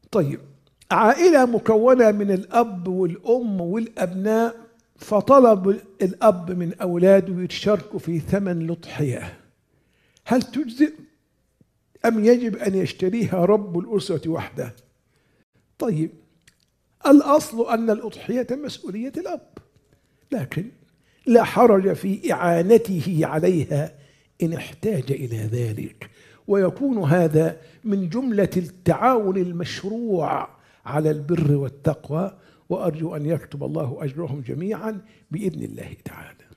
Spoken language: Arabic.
طيب، عائلة مكونة من الأب والأم والأبناء، فطلب الأب من أولاده يتشاركوا في ثمن الأضحية، هل تجزئ أم يجب أن يشتريها رب الأسرة وحده؟ طيب، الأصل أن الأضحية مسؤولية الأب، لكن لا حرج في إعانته عليها إن احتاج إلى ذلك، ويكون هذا من جملة التعاون المشروع على البر والتقوى، وأرجو أن يكتب الله أجرهم جميعا بإذن الله تعالى.